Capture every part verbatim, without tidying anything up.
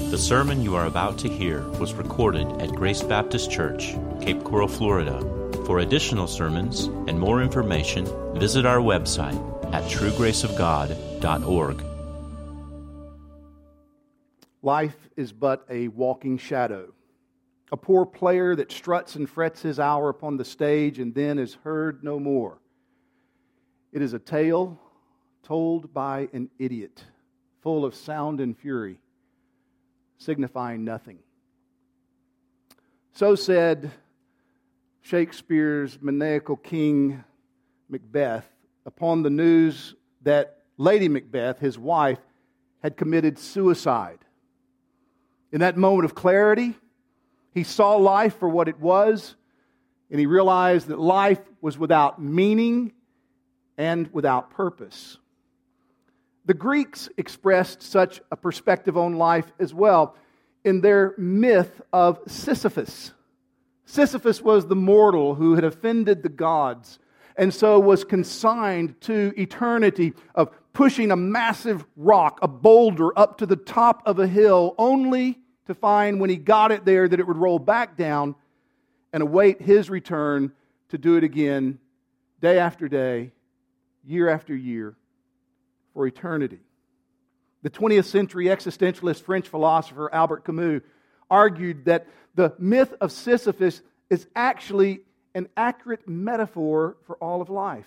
The sermon you are about to hear was recorded at Grace Baptist Church, Cape Coral, Florida. For additional sermons and more information, visit our website at true grace of god dot org. Life is but a walking shadow, a poor player that struts and frets his hour upon the stage and then is heard no more. It is a tale told by an idiot, full of sound and fury, signifying nothing. So said Shakespeare's maniacal king Macbeth upon the news that Lady Macbeth, his wife, had committed suicide. In that moment of clarity, he saw life for what it was, and he realized that life was without meaning and without purpose. The Greeks expressed such a perspective on life as well in their myth of Sisyphus. Sisyphus was the mortal who had offended the gods and so was consigned to eternity of pushing a massive rock, a boulder, up to the top of a hill, only to find when he got it there that it would roll back down and await his return to do it again day after day, year after year, for eternity. The twentieth century existentialist French philosopher Albert Camus argued that the myth of Sisyphus is actually an accurate metaphor for all of life.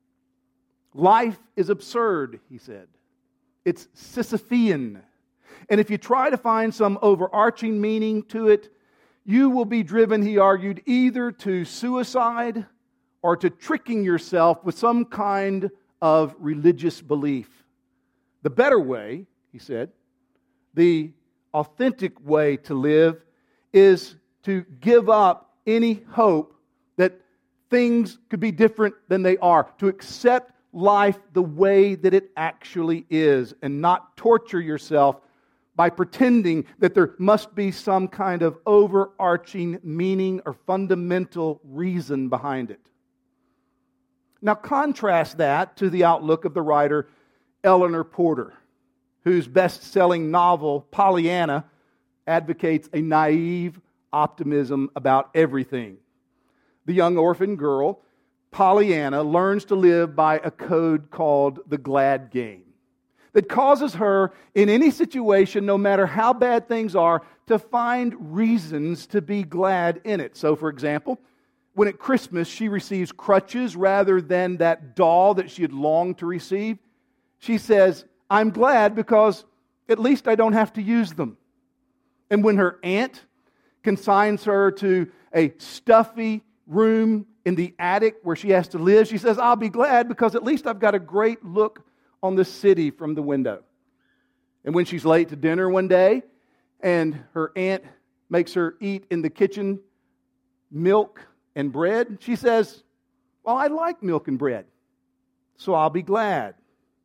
Life is absurd, he said. It's Sisyphean. And if you try to find some overarching meaning to it, you will be driven, he argued, either to suicide or to tricking yourself with some kind of religious belief. The better way, he said, the authentic way to live is to give up any hope that things could be different than they are, to accept life the way that it actually is and not torture yourself by pretending that there must be some kind of overarching meaning or fundamental reason behind it. Now contrast that to the outlook of the writer Eleanor Porter, whose best-selling novel, Pollyanna, advocates a naive optimism about everything. The young orphan girl, Pollyanna, learns to live by a code called the glad game that causes her, in any situation, no matter how bad things are, to find reasons to be glad in it. So, for example, when at Christmas she receives crutches rather than that doll that she had longed to receive, she says, I'm glad because at least I don't have to use them. And when her aunt consigns her to a stuffy room in the attic where she has to live, she says, I'll be glad because at least I've got a great look on the city from the window. And when she's late to dinner one day and her aunt makes her eat in the kitchen milk and bread, she says, well, I like milk and bread, so I'll be glad.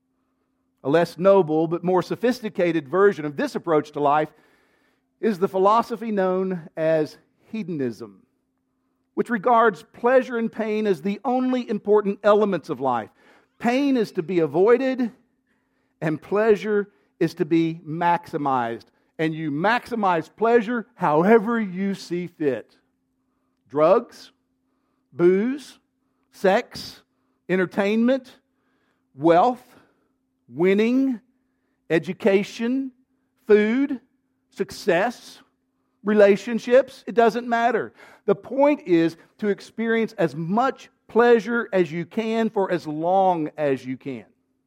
A less noble but more sophisticated version of this approach to life is the philosophy known as hedonism, which regards pleasure and pain as the only important elements of life. Pain is to be avoided, and pleasure is to be maximized. And you maximize pleasure however you see fit. Drugs, booze, sex, entertainment, wealth, winning, education, food, success, relationships, it doesn't matter. The point is to experience as much pleasure as you can for as long as you can.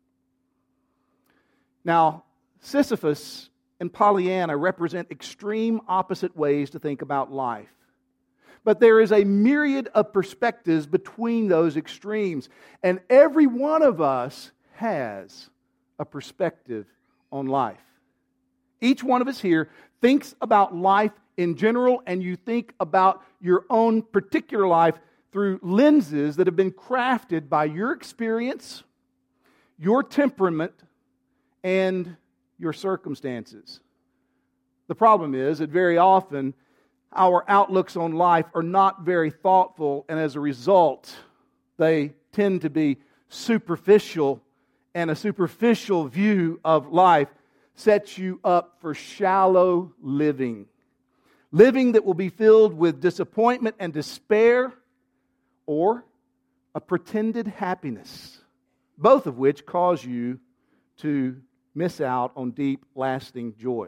Now, Sisyphus and Pollyanna represent extreme opposite ways to think about life. But there is a myriad of perspectives between those extremes. And every one of us has a perspective on life. Each one of us here thinks about life in general, and you think about your own particular life through lenses that have been crafted by your experience, your temperament, and your circumstances. The problem is that very often our outlooks on life are not very thoughtful, and as a result, they tend to be superficial, and a superficial view of life sets you up for shallow living. Living that will be filled with disappointment and despair, or a pretended happiness, both of which cause you to miss out on deep, lasting joy.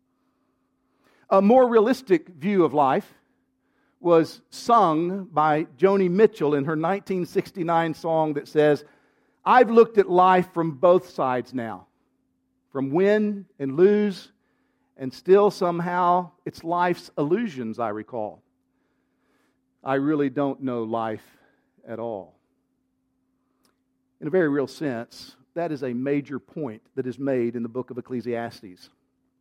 A more realistic view of life was sung by Joni Mitchell in her nineteen sixty-nine song that says, "I've looked at life from both sides now, from win and lose, and still somehow it's life's illusions I recall. I really don't know life at all." In a very real sense, that is a major point that is made in the book of Ecclesiastes.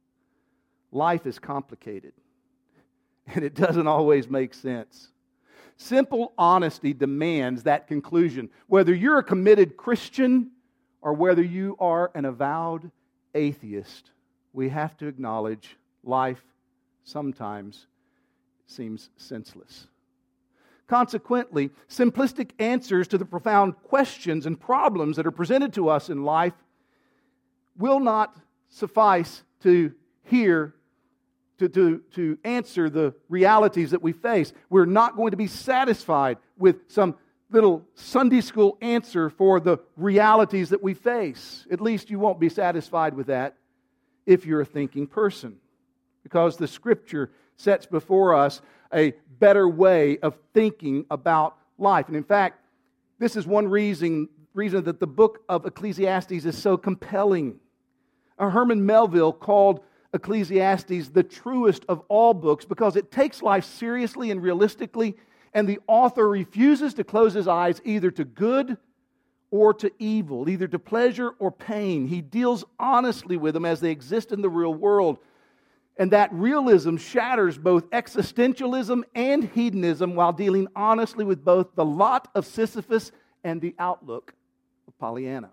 Life is complicated, and it doesn't always make sense. Simple honesty demands that conclusion. Whether you're a committed Christian or whether you are an avowed atheist, we have to acknowledge life sometimes seems senseless. Consequently, simplistic answers to the profound questions and problems that are presented to us in life will not suffice to hear, to, to, to answer the realities that we face. We're not going to be satisfied with some little Sunday school answer for the realities that we face. At least you won't be satisfied with that if you're a thinking person, because the Scripture sets before us a better way of thinking about life. And in fact, this is one reason, reason that the book of Ecclesiastes is so compelling. Uh, Herman Melville called Ecclesiastes the truest of all books because it takes life seriously and realistically, and the author refuses to close his eyes either to good or to evil, either to pleasure or pain. He deals honestly with them as they exist in the real world. And that realism shatters both existentialism and hedonism while dealing honestly with both the lot of Sisyphus and the outlook of Pollyanna.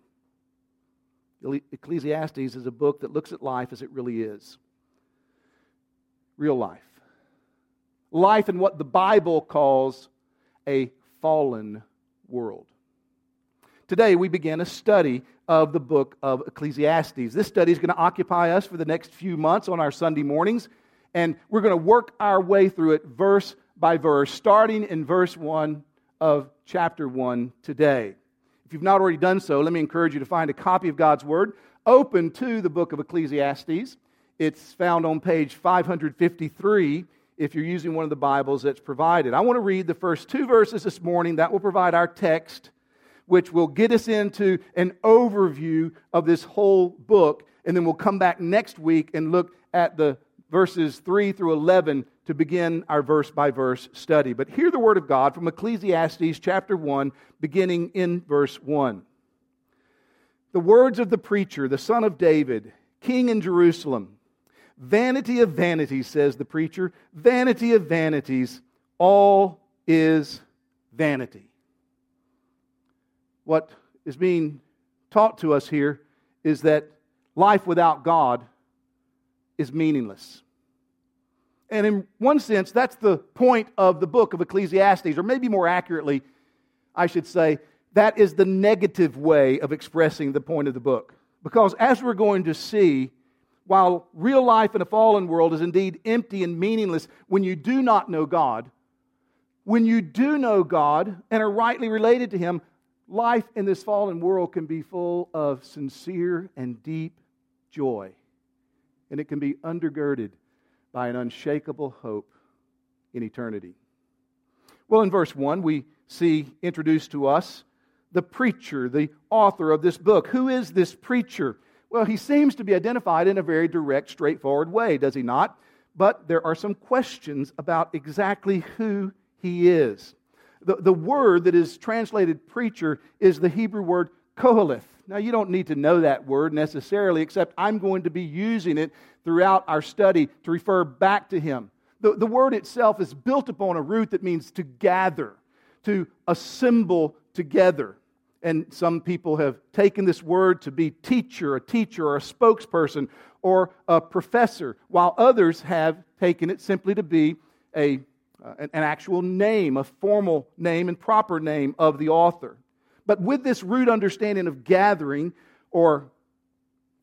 Ecclesiastes is a book that looks at life as it really is. Real life. Life in what the Bible calls a fallen world. Today we begin a study of the book of Ecclesiastes. This study is going to occupy us for the next few months on our Sunday mornings, and we're going to work our way through it verse by verse, starting in verse one of chapter one today. If you've not already done so, let me encourage you to find a copy of God's Word. Open to the book of Ecclesiastes. It's found on page five fifty-three if you're using one of the Bibles that's provided. I want to read the first two verses this morning. That will provide our text, which will get us into an overview of this whole book. And then we'll come back next week and look at the verses three through eleven to begin our verse-by-verse study. But hear the word of God from Ecclesiastes chapter one, beginning in verse one. The words of the preacher, the son of David, king in Jerusalem. Vanity of vanities, says the preacher, vanity of vanities, all is vanity. What is being taught to us here is that life without God is meaningless. And in one sense, that's the point of the book of Ecclesiastes, or maybe more accurately, I should say, that is the negative way of expressing the point of the book. Because as we're going to see, while real life in a fallen world is indeed empty and meaningless when you do not know God, when you do know God and are rightly related to Him, life in this fallen world can be full of sincere and deep joy. And it can be undergirded by an unshakable hope in eternity. Well, in verse one, we see introduced to us the preacher, the author of this book. Who is this preacher? Well, he seems to be identified in a very direct, straightforward way, does he not? But there are some questions about exactly who he is. The, the word that is translated preacher is the Hebrew word koheleth. Now, you don't need to know that word necessarily, except I'm going to be using it throughout our study to refer back to him. The, the word itself is built upon a root that means to gather, to assemble together. And some people have taken this word to be teacher, a teacher, or a spokesperson, or a professor, while others have taken it simply to be a Uh, an, an actual name, a formal name and proper name of the author. But with this root understanding of gathering or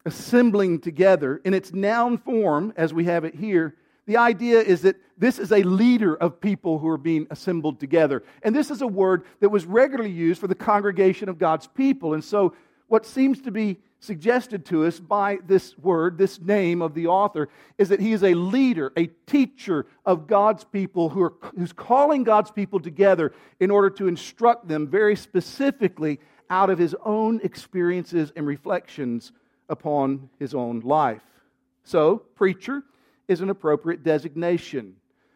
assembling together in its noun form, as we have it here, the idea is that this is a leader of people who are being assembled together. And this is a word that was regularly used for the congregation of God's people. And so what seems to be suggested to us by this word, this name of the author, is that he is a leader, a teacher of God's people who are, who's calling God's people together in order to instruct them very specifically out of his own experiences and reflections upon his own life. So, preacher is an appropriate designation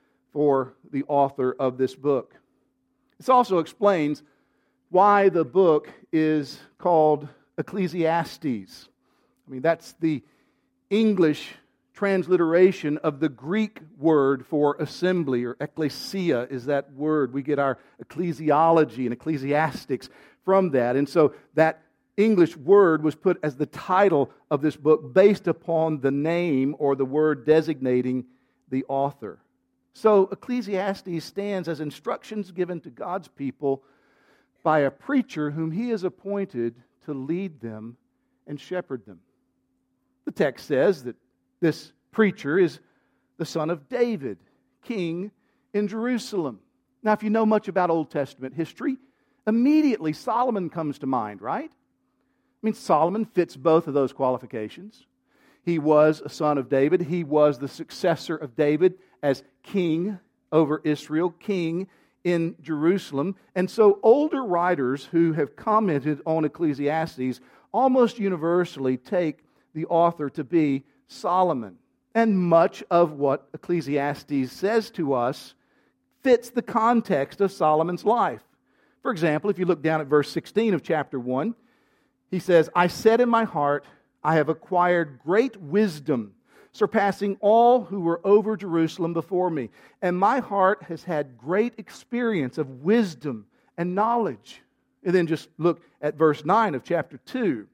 for the author of this book. This also explains why the book is called Ecclesiastes. I mean, that's the English transliteration of the Greek word for assembly, or ecclesia is that word. We get our ecclesiology and ecclesiastics from that. And so that English word was put as the title of this book based upon the name or the word designating the author. So Ecclesiastes stands as instructions given to God's people by a preacher whom he has appointed to lead them and shepherd them. The text says that this preacher is the son of David, king in Jerusalem. Now, if you know much about Old Testament history, immediately Solomon comes to mind, right? I mean, Solomon fits both of those qualifications. He was a son of David. He was the successor of David as king over Israel, king in Jerusalem. And so older writers who have commented on Ecclesiastes almost universally take the author to be Solomon. And much of what Ecclesiastes says to us fits the context of Solomon's life. For example, if you look down at verse sixteen of chapter one, he says, I said in my heart, I have acquired great wisdom, surpassing all who were over Jerusalem before me. And my heart has had great experience of wisdom and knowledge. And then just look at verse nine of chapter two.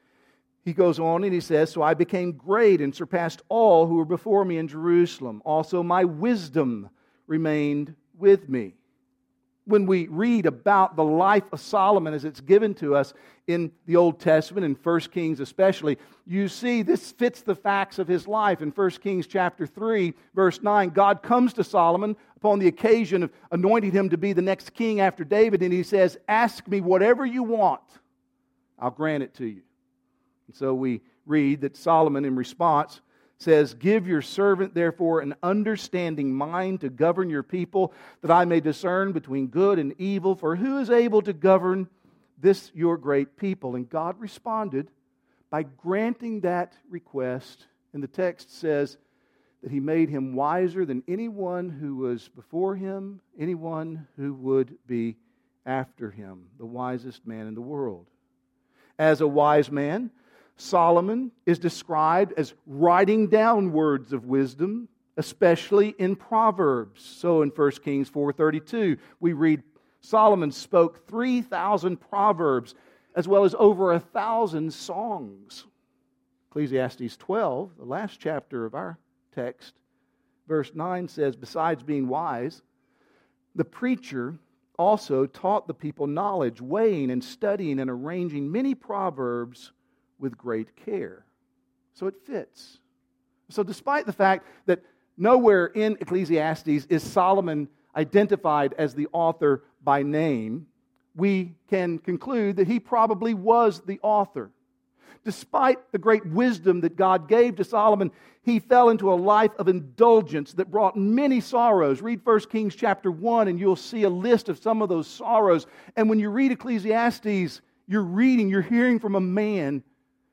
He goes on and he says, so I became great and surpassed all who were before me in Jerusalem. Also my wisdom remained with me. When we read about the life of Solomon as it's given to us in the Old Testament, in First Kings especially, you see this fits the facts of his life. In First Kings chapter three, verse nine, God comes to Solomon upon the occasion of anointing him to be the next king after David, and he says, ask me whatever you want, I'll grant it to you. And so we read that Solomon in response says, give your servant therefore an understanding mind to govern your people, that I may discern between good and evil, for who is able to govern this your great people? And God responded by granting that request, and the text says that He made him wiser than anyone who was before him, anyone who would be after him, the wisest man in the world. As a wise man, Solomon is described as writing down words of wisdom, especially in Proverbs. So in First Kings four thirty-two, we read, Solomon spoke three thousand proverbs, as well as over a thousand songs. Ecclesiastes twelve, the last chapter of our text, verse nine says, besides being wise, the preacher also taught the people knowledge, weighing and studying and arranging many proverbs with great care. So it fits. So despite the fact that nowhere in Ecclesiastes is Solomon identified as the author by name, we can conclude that he probably was the author. Despite the great wisdom that God gave to Solomon, he fell into a life of indulgence that brought many sorrows. Read First Kings chapter one and you'll see a list of some of those sorrows. And when you read Ecclesiastes, you're reading, you're hearing from a man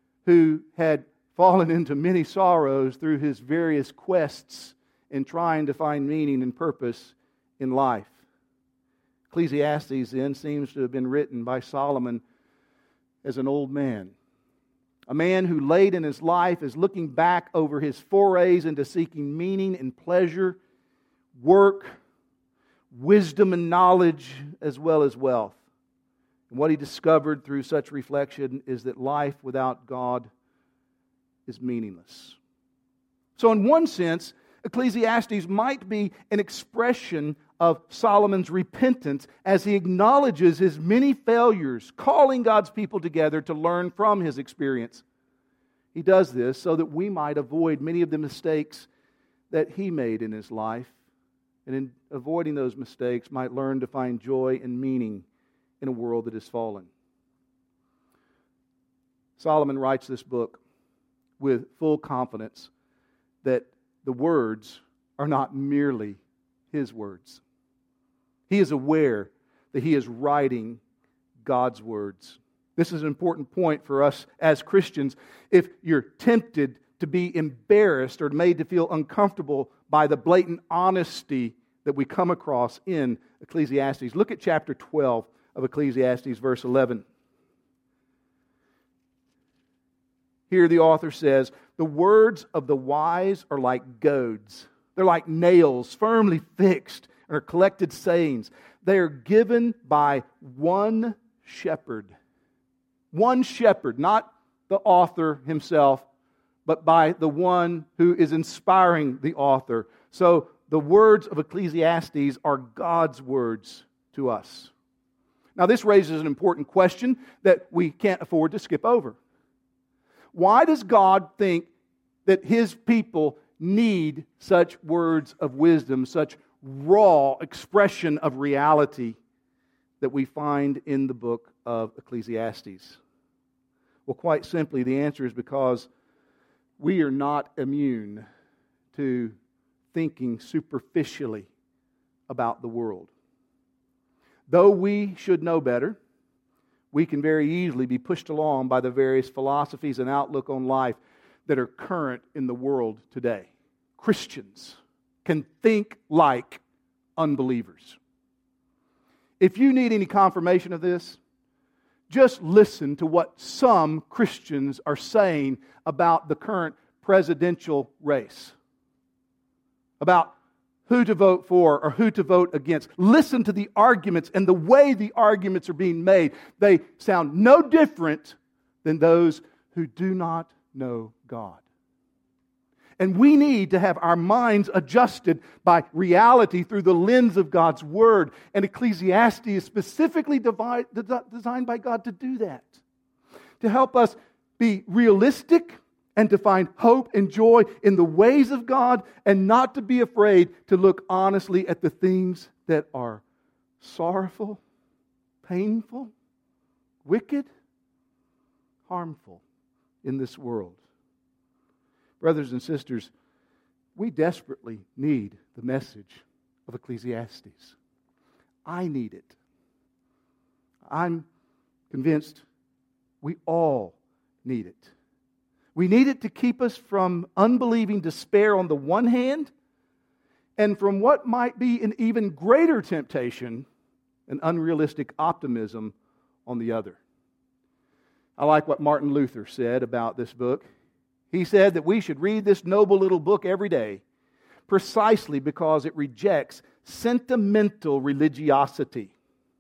who had fallen into many sorrows through his various quests in trying to find meaning and purpose in life. Ecclesiastes then seems to have been written by Solomon as an old man. A man who late in his life is looking back over his forays into seeking meaning and pleasure, work, wisdom and knowledge, as well as wealth. And what he discovered through such reflection is that life without God is meaningless. So in one sense, Ecclesiastes might be an expression of Solomon's repentance as he acknowledges his many failures, calling God's people together to learn from his experience. He does this so that we might avoid many of the mistakes that he made in his life, and in avoiding those mistakes might learn to find joy and meaning in a world that is fallen. Solomon writes this book with full confidence that the words are not merely his words. He is aware that he is writing God's words. This is an important point for us as Christians. If you're tempted to be embarrassed or made to feel uncomfortable by the blatant honesty that we come across in Ecclesiastes, look at chapter twelve of Ecclesiastes, verse eleven. Here the author says, "The words of the wise are like goads. They're like nails firmly fixed and are collected sayings. They are given by one shepherd." One shepherd, not the author himself, but by the one who is inspiring the author. So the words of Ecclesiastes are God's words to us. Now this raises an important question that we can't afford to skip over. Why does God think that His people need such words of wisdom, such raw expression of reality that we find in the book of Ecclesiastes? Well, quite simply, the answer is because we are not immune to thinking superficially about the world. Though we should know better, we can very easily be pushed along by the various philosophies and outlook on life that are current in the world today. Christians can think like unbelievers. If you need any confirmation of this, just listen to what some Christians are saying about the current presidential race, about who to vote for or who to vote against. Listen to the arguments and the way the arguments are being made. They sound no different than those who do not know God. And we need to have our minds adjusted by reality through the lens of God's Word. And Ecclesiastes is specifically divide, designed by God to do that. To help us be realistic and to find hope and joy in the ways of God and not to be afraid to look honestly at the things that are sorrowful, painful, wicked, harmful in this world. Brothers and sisters, we desperately need the message of Ecclesiastes. I need it. I'm convinced we all need it. We need it to keep us from unbelieving despair on the one hand, and from what might be an even greater temptation, an unrealistic optimism on the other. I like what Martin Luther said about this book. He said that we should read this noble little book every day precisely because it rejects sentimental religiosity.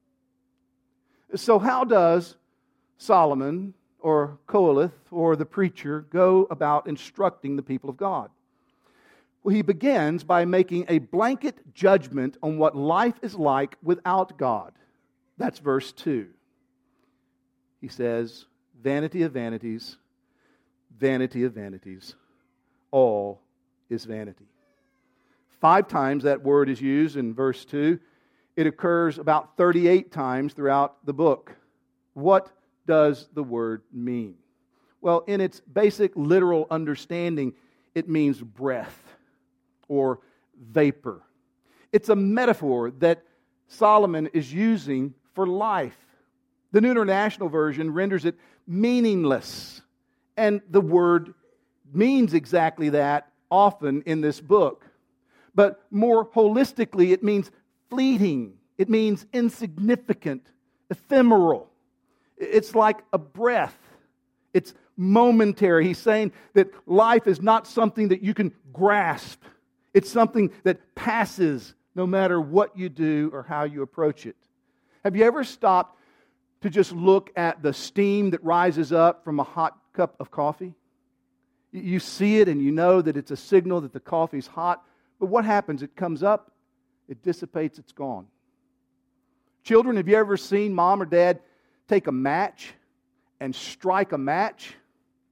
So how does Solomon or Qoheleth or the preacher go about instructing the people of God? Well, he begins by making a blanket judgment on what life is like without God. That's verse two. He says, "Vanity of vanities, vanity of vanities, all is vanity." Five times that word is used in verse two. It occurs about thirty-eight times throughout the book. What does the word mean? Well, in its basic literal understanding, it means breath or vapor. It's a metaphor that Solomon is using for life. The New International Version renders it meaningless. And the word means exactly that often in this book. But more holistically, it means fleeting. It means insignificant, ephemeral. It's like a breath. It's momentary. He's saying that life is not something that you can grasp. It's something that passes no matter what you do or how you approach it. Have you ever stopped to just look at the steam that rises up from a hot cup of coffee? You see it and you know that it's a signal that the coffee's hot. But what happens? It comes up, it dissipates, it's gone. Children, have you ever seen mom or dad take a match and strike a match?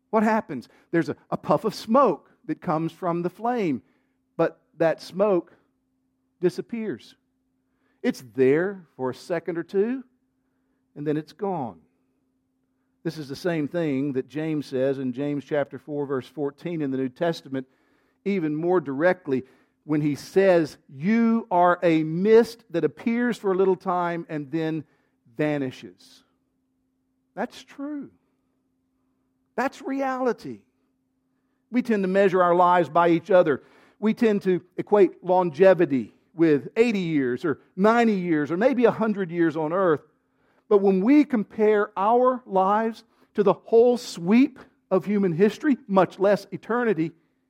What happens? There's a, a puff of smoke that comes from the flame, but that smoke disappears. It's there for a second or two, and then it's gone. This is the same thing that James says in James chapter four, verse fourteen in the New Testament, even more directly, when he says, "You are a mist that appears for a little time and then vanishes." That's true. That's reality. We tend to measure our lives by each other. We tend to equate longevity with eighty years or ninety years or maybe one hundred years on earth. But when we compare our lives to the whole sweep of human history, much less eternity,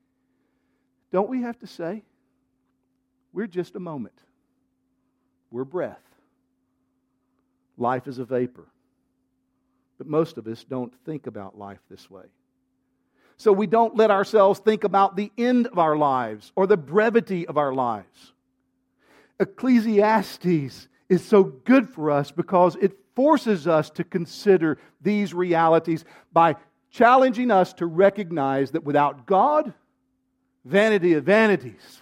don't we have to say, we're just a moment. We're breath. Life is a vapor. But most of us don't think about life this way. So we don't let ourselves think about the end of our lives or the brevity of our lives. Ecclesiastes is so good for us because it forces us to consider these realities by challenging us to recognize that without God, vanity of vanities,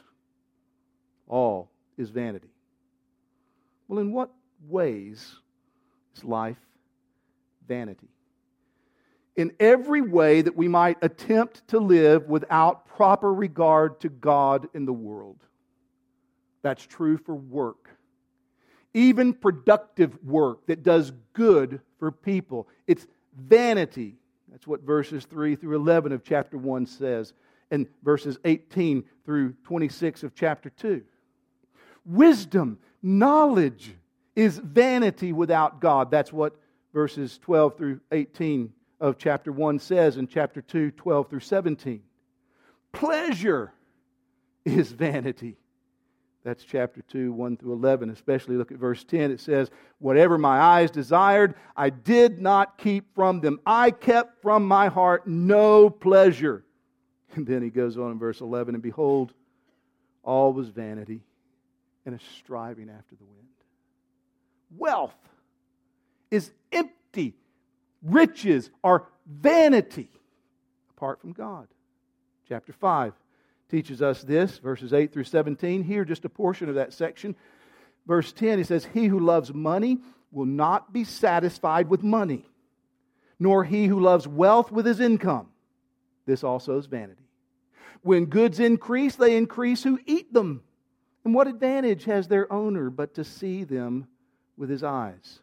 all is vanity. Well, in what ways is life vanity? In every way that we might attempt to live without proper regard to God in the world. That's true for work. Even productive work that does good for people. It's vanity. That's what verses three through eleven of chapter one says. And verses eighteen through twenty-six of chapter two. Wisdom, knowledge is vanity without God. That's what verses twelve through eighteen of chapter one says in chapter two, twelve through seventeen. Pleasure is vanity. That's chapter two, one through eleven. Especially look at verse ten. It says, "Whatever my eyes desired, I did not keep from them. I kept from my heart no pleasure." And then he goes on in verse eleven, "And behold, all was vanity and a striving after the wind." Wealth is empty. Riches are vanity apart from God. Chapter five teaches us this, verses eight through seventeen. Here, just a portion of that section. Verse ten, he says, "He who loves money will not be satisfied with money, nor he who loves wealth with his income. This also is vanity. When goods increase, they increase who eat them. And what advantage has their owner but to see them with his eyes?"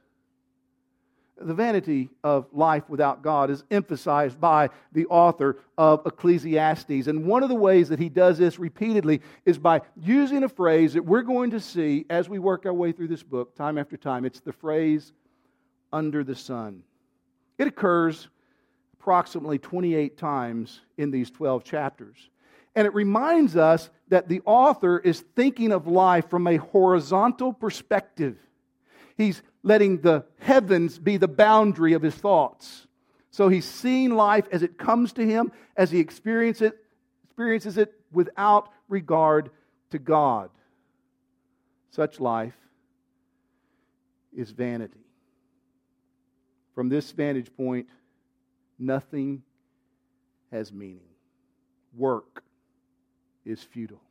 The vanity of life without God is emphasized by the author of Ecclesiastes. And one of the ways that he does this repeatedly is by using a phrase that we're going to see as we work our way through this book time after time. It's the phrase, "under the sun." It occurs approximately twenty-eight times in these twelve chapters. And it reminds us that the author is thinking of life from a horizontal perspective. He's letting the heavens be the boundary of his thoughts. So he's seeing life as it comes to him, as he experiences it, experiences it without regard to God. Such life is vanity. From this vantage point, nothing has meaning. Work is futile.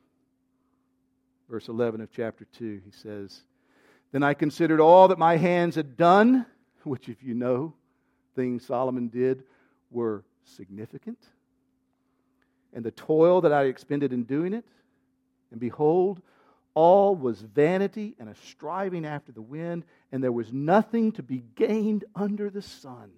Verse eleven of chapter two, he says, "Then I considered all that my hands had done," which, if you know, things Solomon did were significant, "and the toil that I expended in doing it. And behold, all was vanity and a striving after the wind, and there was nothing to be gained under the sun."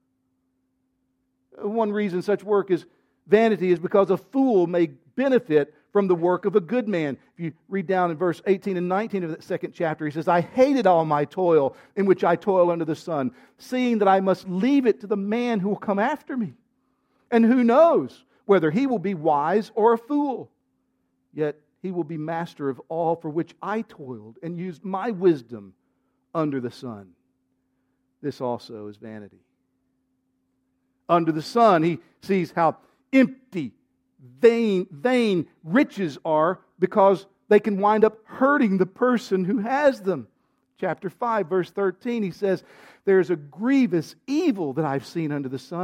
One reason such work is vanity is because a fool may benefit from the work of a good man. If you read down in verse eighteen and nineteen of that second chapter, he says, "I hated all my toil in which I toil under the sun, seeing that I must leave it to the man who will come after me. And who knows whether he will be wise or a fool? Yet he will be master of all for which I toiled and used my wisdom under the sun. This also is vanity." Under the sun, he sees how empty, vain, vain riches are because they can wind up hurting the person who has them. Chapter five, verse thirteen, he says, "There is a grievous evil that I've seen under the sun,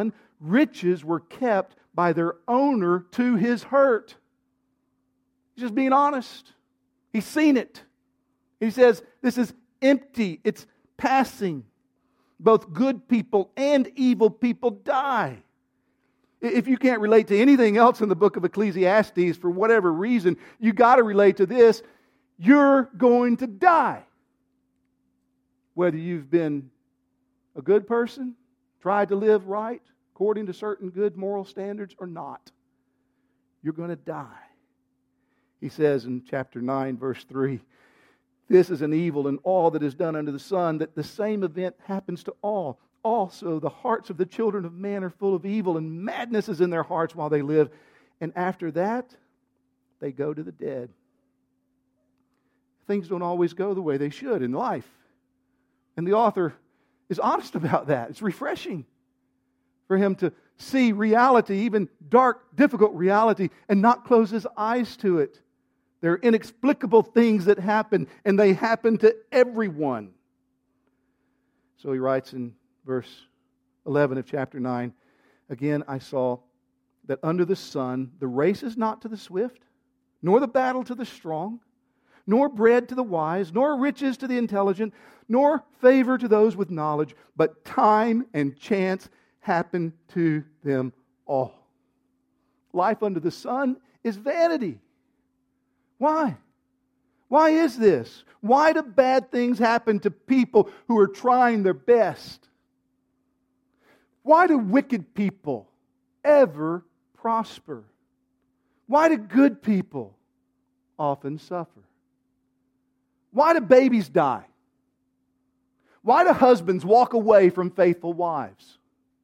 riches were kept by their owner to his hurt. He's just being honest. He's seen it. He says, this is empty. It's passing. Both good people and evil people die. If you can't relate to anything else in the book of Ecclesiastes for whatever reason, you got to relate to this. You're going to die. Whether you've been a good person, tried to live right according to certain good moral standards or not, you're going to die. He says in chapter nine, verse three, this is an evil in all that is done under the sun, that the same event happens to all. Also, the hearts of the children of man are full of evil, and madness is in their hearts while they live. And after that, they go to the dead. Things don't always go the way they should in life. And the author is honest about that. It's refreshing for him to see reality, even dark, difficult reality, and not close his eyes to it. There are inexplicable things that happen, and they happen to everyone. So he writes in verse eleven of chapter nine, again, I saw that under the sun the race is not to the swift, nor the battle to the strong, nor bread to the wise, nor riches to the intelligent, nor favor to those with knowledge, but time and chance happen to them all. Life under the sun is vanity. Why? Why is this? Why do bad things happen to people who are trying their best? Why do wicked people ever prosper? Why do good people often suffer? Why do babies die? Why do husbands walk away from faithful wives?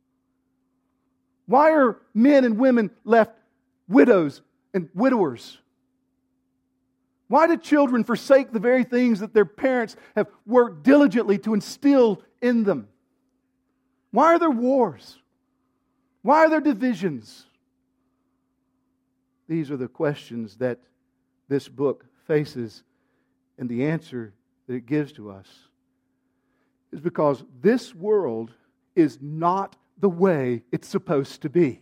Why are men and women left widows and widowers? Why do children forsake the very things that their parents have worked diligently to instill in them? Why are there wars? Why are there divisions? These are the questions that this book faces, and the answer that it gives to us is because this world is not the way it's supposed to be.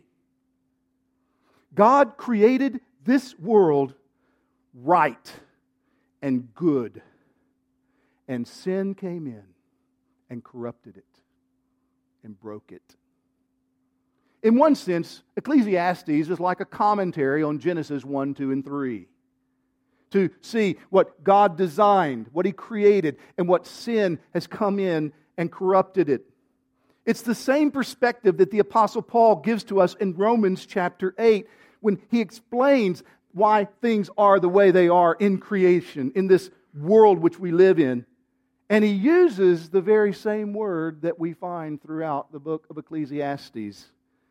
God created this world right and good, and sin came in and corrupted it and broke it. In one sense, Ecclesiastes is like a commentary on Genesis one, two, and three. To see what God designed, what He created, and what sin has come in and corrupted it. It's the same perspective that the Apostle Paul gives to us in Romans chapter eight when he explains why things are the way they are in creation, in this world which we live in. And he uses the very same word that we find throughout the book of Ecclesiastes.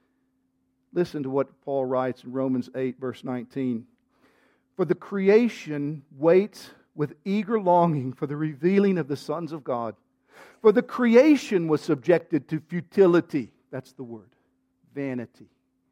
Listen to what Paul writes in Romans eight, verse nineteen. For the creation waits with eager longing for the revealing of the sons of God. For the creation was subjected to futility. That's the word. Vanity.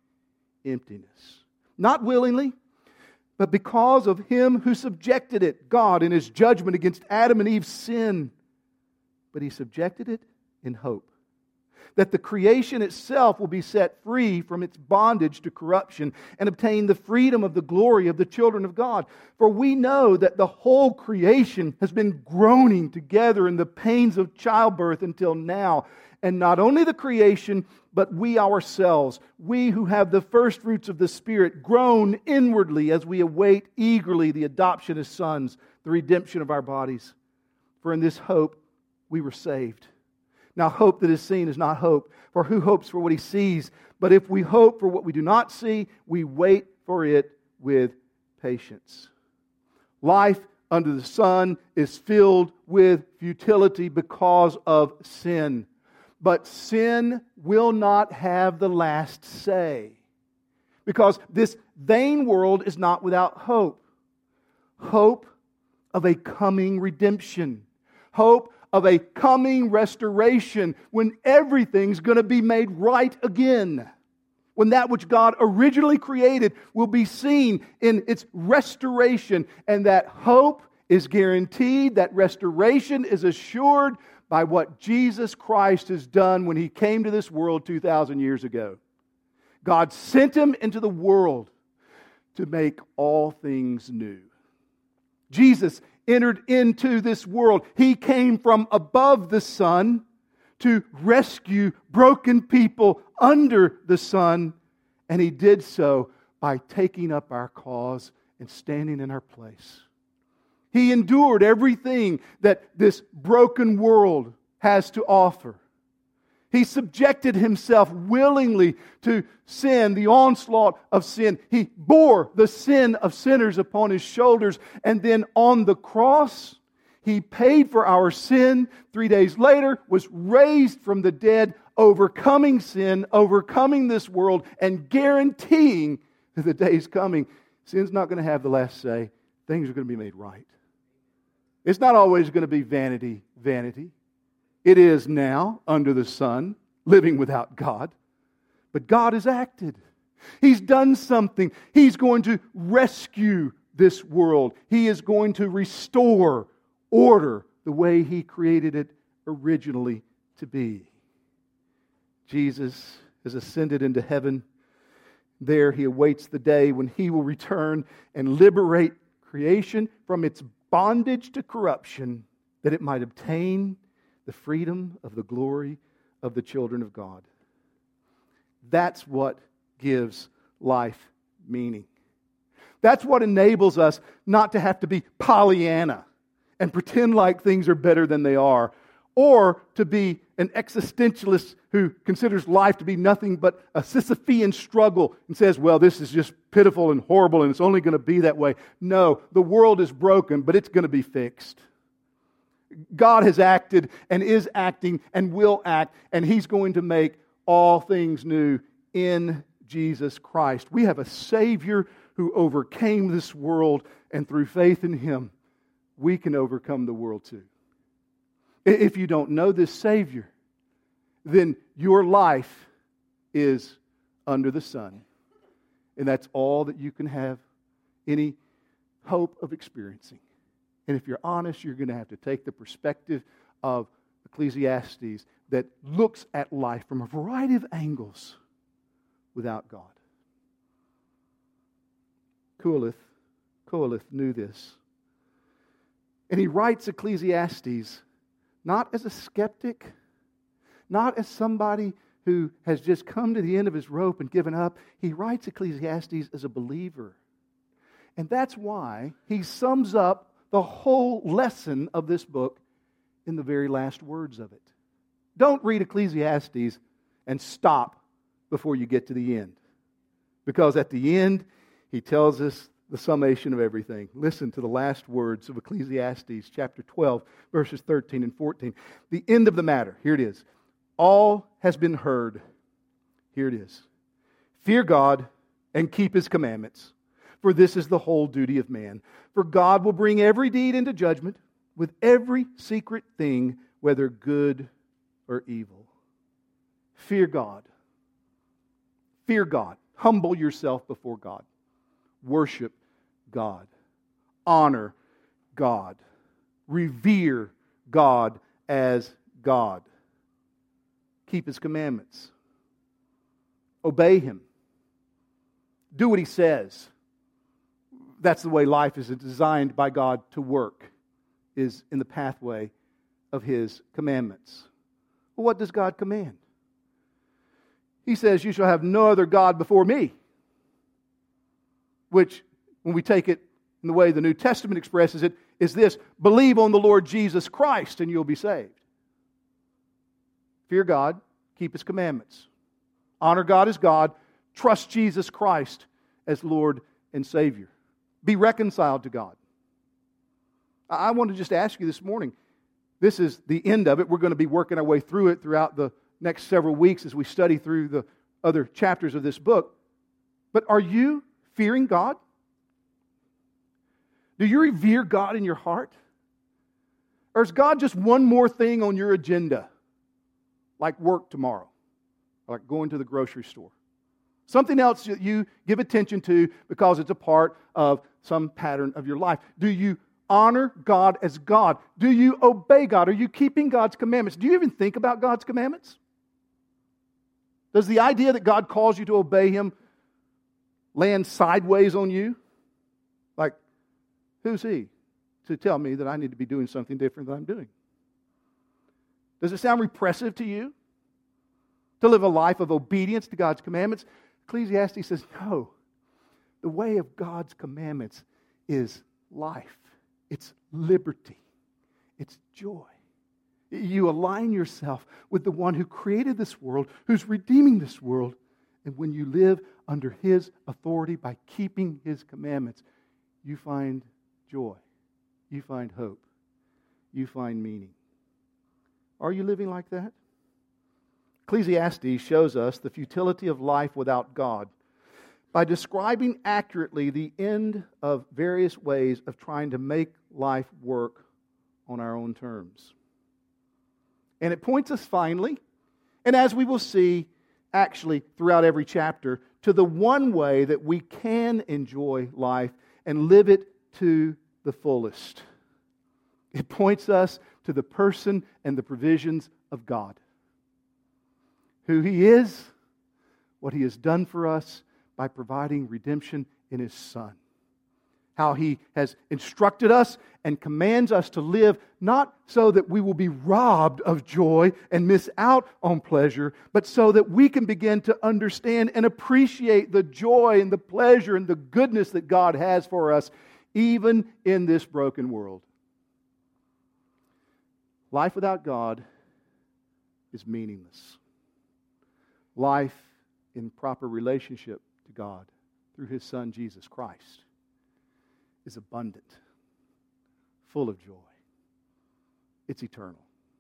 Emptiness. Not willingly, but because of Him who subjected it, God, in His judgment against Adam and Eve's sin. But He subjected it in hope that the creation itself will be set free from its bondage to corruption and obtain the freedom of the glory of the children of God. For we know that the whole creation has been groaning together in the pains of childbirth until now. And not only the creation, but we ourselves, we who have the first fruits of the Spirit, groan inwardly as we await eagerly the adoption as sons, the redemption of our bodies. For in this hope we were saved. Now hope that is seen is not hope, for who hopes for what he sees? But if we hope for what we do not see, we wait for it with patience. Life under the sun is filled with futility because of sin. But sin will not have the last say. Because this vain world is not without hope. Hope of a coming redemption. Hope of a coming restoration when everything's going to be made right again. When that which God originally created will be seen in its restoration. And that hope is guaranteed, that restoration is assured by what Jesus Christ has done when He came to this world two thousand years ago. God sent Him into the world to make all things new. Jesus entered into this world. He came from above the sun to rescue broken people under the sun, and He did so by taking up our cause and standing in our place. He endured everything that this broken world has to offer. He subjected Himself willingly to sin, the onslaught of sin. He bore the sin of sinners upon His shoulders. And then on the cross, He paid for our sin. Three days later, was raised from the dead, overcoming sin, overcoming this world, and guaranteeing that the day is coming. Sin's not going to have the last say. Things are going to be made right. It's not always going to be vanity, vanity. It is now, under the sun, living without God. But God has acted. He's done something. He's going to rescue this world. He is going to restore order the way He created it originally to be. Jesus has ascended into heaven. There He awaits the day when He will return and liberate creation from its bondage to corruption, that it might obtain the freedom of the glory of the children of God. That's what gives life meaning. That's what enables us not to have to be Pollyanna and pretend like things are better than they are, or to be an existentialist who considers life to be nothing but a Sisyphean struggle and says, well, this is just pitiful and horrible and it's only going to be that way. No, the world is broken, but it's going to be fixed. God has acted and is acting and will act, and He's going to make all things new in Jesus Christ. We have a Savior who overcame this world, and through faith in Him, we can overcome the world too. If you don't know this Savior, then your life is under the sun, and that's all that you can have any hope of experiencing. And if you're honest, you're going to have to take the perspective of Ecclesiastes that looks at life from a variety of angles without God. Koheleth, Koheleth knew this. And he writes Ecclesiastes not as a skeptic, not as somebody who has just come to the end of his rope and given up. He writes Ecclesiastes as a believer. And that's why he sums up the whole lesson of this book in the very last words of it. Don't read Ecclesiastes and stop before you get to the end. Because at the end, he tells us the summation of everything. Listen to the last words of Ecclesiastes chapter twelve, verses thirteen and fourteen. The end of the matter. Here it is. All has been heard. Here it is. Fear God and keep His commandments, for this is the whole duty of man. For God will bring every deed into judgment with every secret thing, whether good or evil. Fear God. Fear God. Humble yourself before God. Worship God. Honor God. Revere God as God. Keep His commandments. Obey Him. Do what He says. That's the way life is designed by God to work, is in the pathway of His commandments. Well, what does God command? He says, you shall have no other God before me. Which, when we take it in the way the New Testament expresses it, is this: believe on the Lord Jesus Christ and you'll be saved. Fear God, keep His commandments. Honor God as God. Trust Jesus Christ as Lord and Savior. Be reconciled to God. I want to just ask you this morning, this is the end of it. We're going to be working our way through it throughout the next several weeks as we study through the other chapters of this book. But are you fearing God? Do you revere God in your heart? Or is God just one more thing on your agenda? Like work tomorrow. Like going to the grocery store. Something else that you give attention to because it's a part of some pattern of your life. Do you honor God as God? Do you obey God? Are you keeping God's commandments? Do you even think about God's commandments? Does the idea that God calls you to obey Him land sideways on you? Like, who's He to tell me that I need to be doing something different than I'm doing? Does it sound repressive to you to live a life of obedience to God's commandments? Ecclesiastes says, no. The way of God's commandments is life. It's liberty. It's joy. You align yourself with the one who created this world, who's redeeming this world. And when you live under His authority by keeping His commandments, you find joy. You find hope. You find meaning. Are you living like that? Ecclesiastes shows us the futility of life without God by describing accurately the end of various ways of trying to make life work on our own terms. And it points us finally, and as we will see actually throughout every chapter, to the one way that we can enjoy life and live it to the fullest. It points us to the person and the provisions of God. Who He is, what He has done for us by providing redemption in His Son. How He has instructed us and commands us to live not so that we will be robbed of joy and miss out on pleasure, but so that we can begin to understand and appreciate the joy and the pleasure and the goodness that God has for us, even in this broken world. Life without God is meaningless. Life in proper relationship to God through His Son, Jesus Christ, is abundant, full of joy. It's eternal.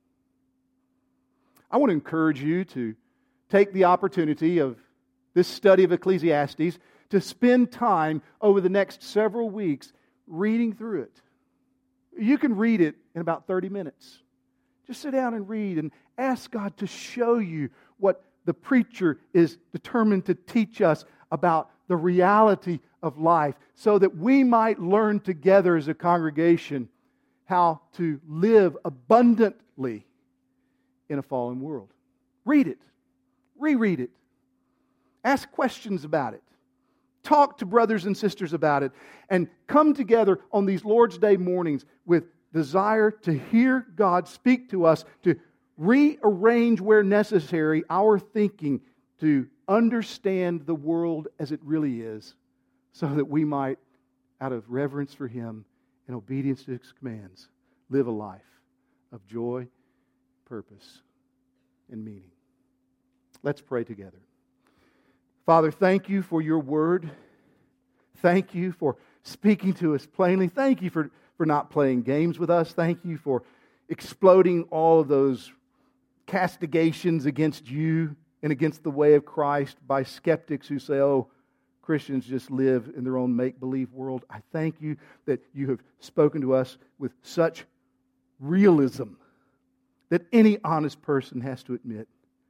I want to encourage you to take the opportunity of this study of Ecclesiastes to spend time over the next several weeks reading through it. You can read it in about thirty minutes. Just sit down and read and ask God to show you what the preacher is determined to teach us about the reality of life, so that we might learn together as a congregation how to live abundantly in a fallen world. Read it. Reread it. Ask questions about it. Talk to brothers and sisters about it. And come together on these Lord's Day mornings with desire to hear God speak to us, to rearrange where necessary our thinking to understand the world as it really is, so that we might, out of reverence for Him and obedience to His commands, live a life of joy, purpose, and meaning. Let's pray together. Father, thank You for Your word. Thank You for speaking to us plainly. Thank You for, for not playing games with us. Thank You for exploding all of those castigations against You and against the way of Christ by skeptics who say, oh, Christians just live in their own make-believe world. I thank You that You have spoken to us with such realism that any honest person has to admit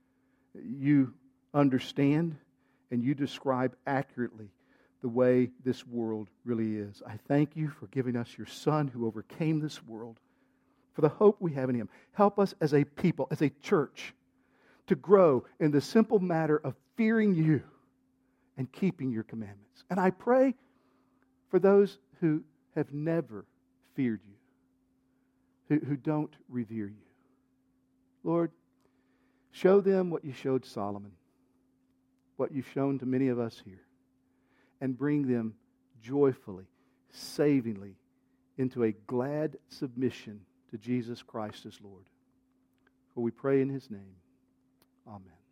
You understand and You describe accurately the way this world really is. I thank You for giving us Your Son who overcame this world, for the hope we have in Him. Help us as a people, as a church, to grow in the simple matter of fearing You and keeping Your commandments. And I pray for those who have never feared You, who, who don't revere You. Lord, show them what You showed Solomon, what You've shown to many of us here, and bring them joyfully, savingly into a glad submission to Jesus Christ as Lord. For we pray in His name. Amen.